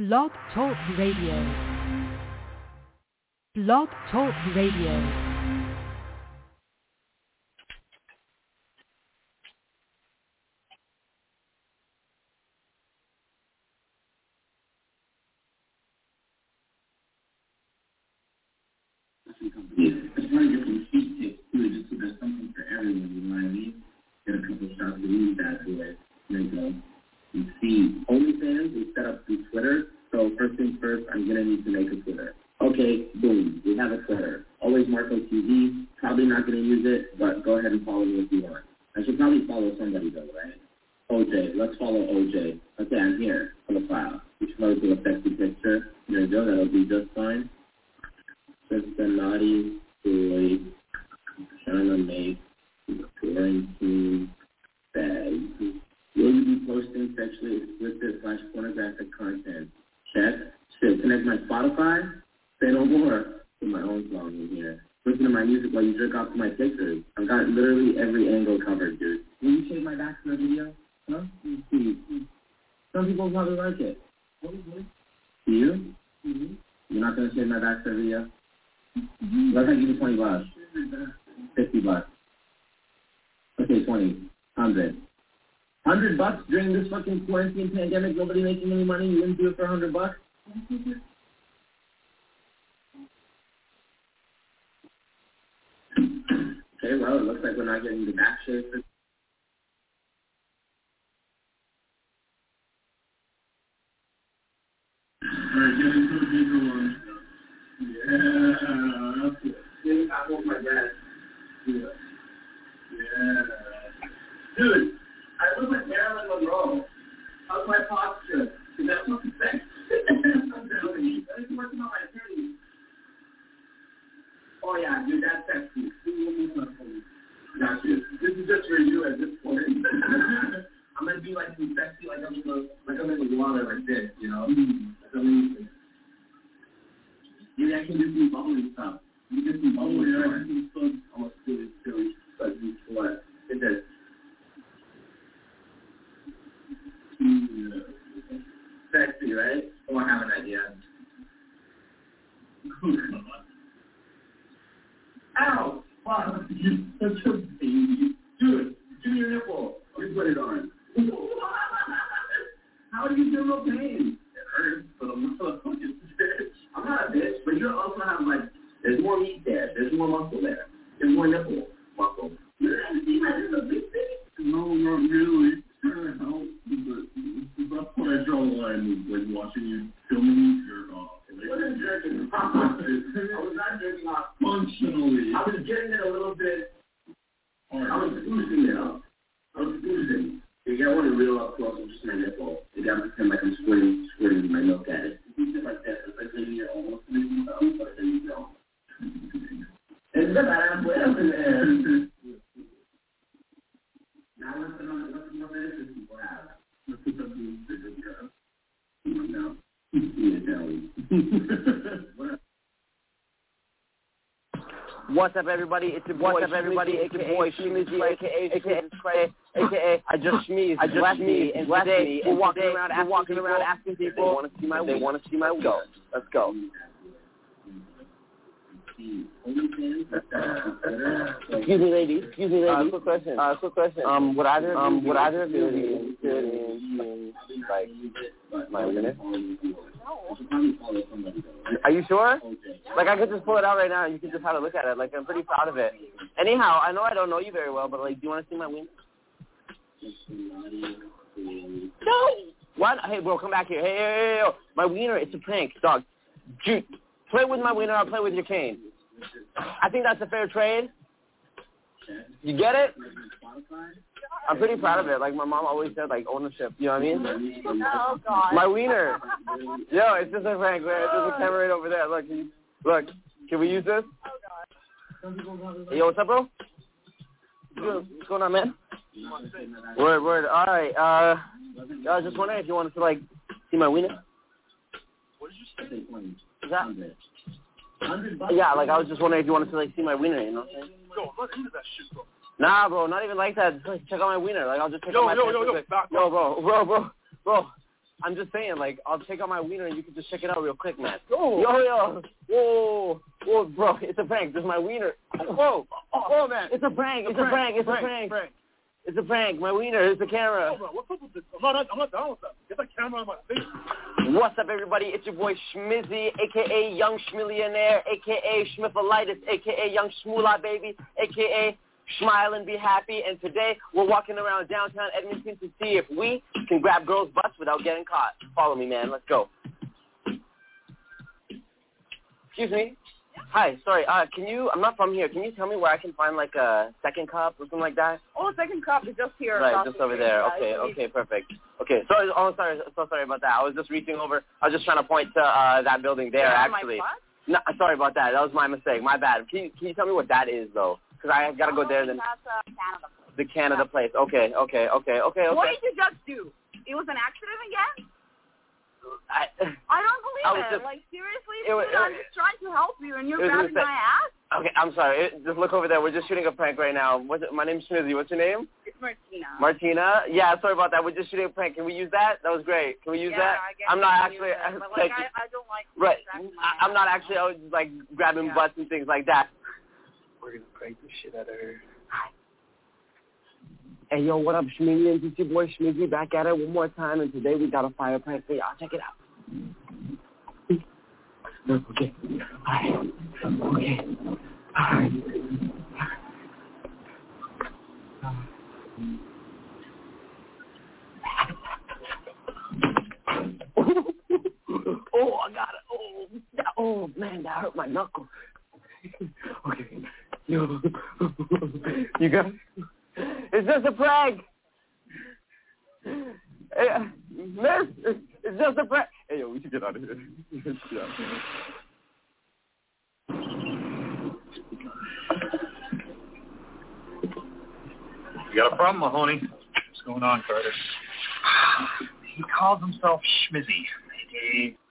Blog Talk Radio. Blog Talk Radio. It's hard to get some cheap tips too, just so there's something for everyone, you know what I mean? Get a couple shots of these bad boys, there you go. You see, OnlyFans is set up through Twitter, so first things first, I'm going to need to make a Twitter. Okay, boom, we have a Twitter. Always Marco TV, probably not going to use it, but go ahead and follow me if you want. I should probably follow somebody though, right? OJ, let's follow OJ. Okay, I'm here, profile. We should probably do a sexy picture. There you go, that'll be just fine. Just a naughty boy trying to make quarantine bags. Will you be posting sexually explicit / pornographic content? Check. Shit, connect my Spotify? Say no more. Put my own song in here. Listen to my music while you jerk off to my pictures. I've got literally every angle covered, dude. Will you shave my back for a video? Huh? See. Some people probably like it. Do you? Mm-hmm. You're not going to shave my back for a video? What if I give you $20? $50? Okay, 20. 100. $100 during this fucking quarantine pandemic, nobody making any money, you wouldn't do it for $100? Okay, well, it looks like we're not getting the back shave for alright, get into the bigger one. Yeah, that's it. I want my dad. Yeah. Dude, I look like Marilyn Monroe. How's my posture? Is that what you think? I'm working on my attorney. Oh yeah, dude, that's sexy. Got you. This is just for you at this point. I'm gonna be like sexy, like I'm in the water like this, you know? That's amazing. Maybe I can do some bubbly stuff. You can do some bubbly stuff. I can do almost silly, but what? It does. Sexy, right? Oh, I have an idea. Ow! Wow, you're such a baby. Dude, give me your nipple. You put it on. How do you feel no pain? It hurts, but I'm not a fucking bitch. I'm not a bitch, but you also have, like, there's more meat there. There's more muscle there. There's more nipple muscle. You don't see my little big thing? No, not really. Trying to help, but that's where I draw the line with, like, watching you filming you jerk off. I wasn't jerking off. I was not jerking off. Functionally. I was getting it a little bit. I was boosting it up. I was boosting. You gotta want to reel up close with just my nipple. You gotta pretend like I'm squirting my milk at it. You do like that. It's like maybe you're almost making it up, but then you don't. It's the bad way up in there. Now let's know that people have. Let's put something bigger here. No. What's up, everybody? It's your boy, aka Shmeezy, aka I just sneezed. And today we're walking around asking people they want to see my go. Let's go. Excuse me, ladies. Quick question. Would either of you be interested in like my witness? Are you sure? Like, I could just pull it out right now and you can just have a look at it. Like, I'm pretty proud of it. Anyhow, I know I don't know you very well, but, like, do you want to see my wiener? No! What? Hey, bro, come back here. Hey. My wiener, it's a prank, dog. Dude, play with my wiener, I'll play with your cane. I think that's a fair trade. You get it? I'm pretty proud of it. Like, my mom always said, like, ownership. You know what I mean? Oh, God. My wiener. Yo, it's just a prank, man. There's a camera right over there. Look, can we use this? Oh, God. Hey, yo, what's up, bro? What's going on, man? Word. All right. I was just wondering if you wanted to, like, see my wiener. What did you say? Is that? Yeah, like, I was just wondering if you wanted to, like, see my wiener, you know what I'm saying? Yo, I'm not into that shit, bro. Nah, bro, not even like that. Just, like, check out my wiener. Like, I'll just check out my Yo, bro. I'm just saying, like, I'll take out my wiener and you can just check it out real quick, man. Oh. Yo. Whoa, bro, it's a prank. There's my wiener. Whoa, man. It's a prank. It's a prank. It's a prank. My wiener. It's the camera. Oh, bro, what's up with this? I'm not down with that. Get that camera on my face. What's up, everybody? It's your boy Schmizzy, a.k.a. Young Schmillionaire, a.k.a. Schmiffalitis, a.k.a. Young Schmoolah Baby, a.k.a. Smile and Be Happy. And today, we're walking around downtown Edmonton to see if we can grab girls' butts without getting caught. Follow me, man. Let's go. Excuse me. Hi, sorry. I'm not from here. Can you tell me where I can find, like, a second cup or something like that? Oh, second cup is just here. Right, just over there. Okay, perfect. Okay, sorry. So sorry about that. I was just reaching over. I was just trying to point to that building there, actually. No, sorry about that. That was my mistake. My bad. Can you tell me what that is, though? Because I got to go there. Then That's Canada. The Canada place. Okay. What did you just do? It was an accident again? I don't believe it. Like, seriously? I'm just trying to help you, and you're grabbing my ass? Okay, I'm sorry. Just look over there. We're just shooting a prank right now. My name's Schmizzy. What's your name? It's Martina. Martina? Yeah, sorry about that. We're just shooting a prank. Can we use that? That was great. Can we use that? I guess I'm not actually... I don't like... Right. I'm not actually, like, grabbing butts and things like that. We're going to prank the shit out of her. Hi. Hey, yo, what up, Schmillions? It's your boy Schmizzy back at it one more time, and today we got a fire prank for y'all. Check it out. Okay. All right. Oh, I got it. Oh, man, that hurt my knuckle. Okay. Yo. You got it? It's just a prank. Hey, miss, it's just a prank. Hey, yo, we should get out of here. You got a problem, Mahoney? What's going on, Carter? He calls himself Schmizzy, a.k.a.